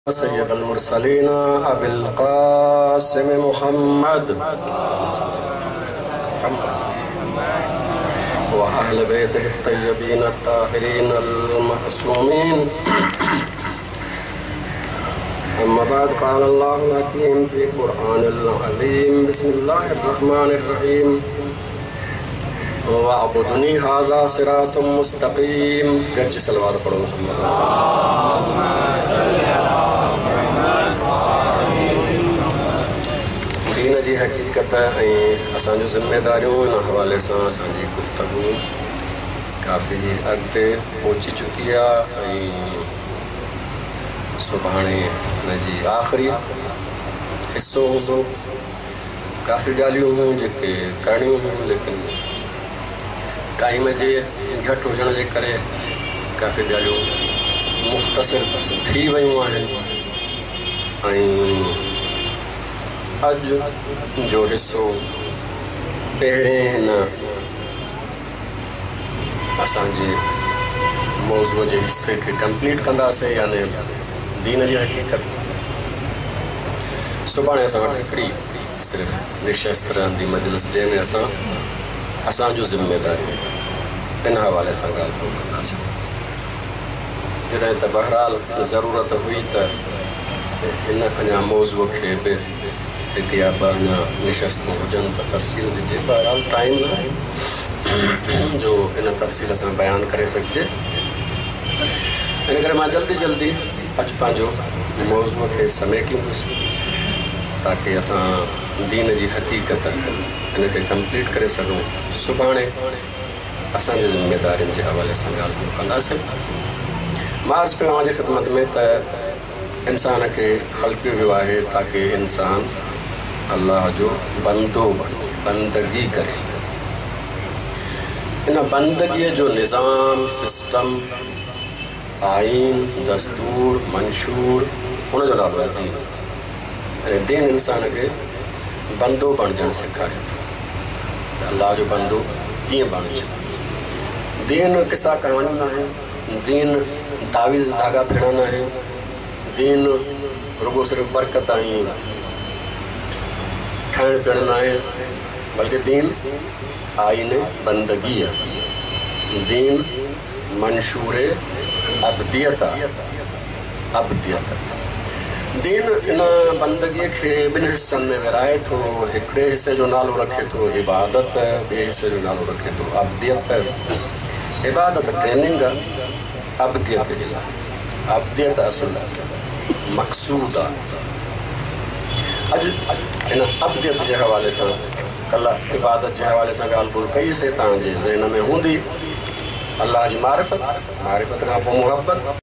سید المرسلین ابی القاسم محمد وأهل بيته الطيبين الطاهرين المعصومين. أما بعد، قال الله الحكيم في القرآن العظيم: بسم الله الرحمن الرحيم واعبدني هذا صراط مستقيم. گرچہ سلوات پڑھو دین جی حقیقت اسانجو ذمہ داریوں ان حوالے سے اسانجی گفتگو کافی اگتے پہنچی چکی ہے. سبحانے جی آخری حصو ہوں کافی گالیوں ہوں جے کرنیوں ہوں، لیکن ٹائم جے گھٹ ہوجن جے کرے کافی گالیوں مختصر تھی ویوں ہیں. اج جو حصو پہریں ہن اسان جی موضوع جے حصے کے کمپلیٹ کندا سے، یعنی دین جی حقیقت. صبح اساں ہکڑی صرف نشست رہندی مجلس جے میں اساں جو ذمہ داری ان حوالے سے گال کنداسیں. جڏهن ته بہرحال ضرورت ہوئی تو ان اञا موضوع کے بے ایک یا ॿ نشست ہوجن تو تفصیل ڈیجے. بہرحال ٹائم نہ جو ان تفصیل سے بیان کرے سکجے، ان کرے ماں جلدی اج پانجو موضوع کے سمیٹیندس تاکہ اساں دین جی حقیقت ان کے کمپلیٹ کرے سکوں. سبحانے اساں جی ذمہ دارین جے حوالے سے ڳالھ کنداسیں. معاذ پہ وہاں جی خدمت میں تا انسان کے خلق ویو ہے تاکہ انسان اللہ جو بندو بندگی کرے. ان بندگی جو نظام، سسٹم، آئین، دستور، منشور ان جو نالو ہے دین. یعنی دین انسان کے بندو بنجن سکھائے. اللہ جو بندو کیے بنج. دین قصہ کہانی نہ ہے، دین تعویذ دھاگا پھیڑنا ہے، دین رگو صرف برکت آئیں کھائن پیڑنا ہے، بلکہ دین آئین بندگی ہے. دین منشور عبدیت. دین ان بندگی کے بن حصن میں ورائے تو ہکڑے حصے جو نالو رکھے تو عبادت ہے، بے حصے جو نالو رکھے تو عبدیت ہے. عبادت ٹریننگ ہے، عبدیت اصل مقصود ہے. اج ان عبدیت کے حوالے سے کل عبادت کے حوالے سے ڳالھ ٻولھ کئی سے تاں جے ذہن میں ہوندی. اللہ جی معرفت کا محبت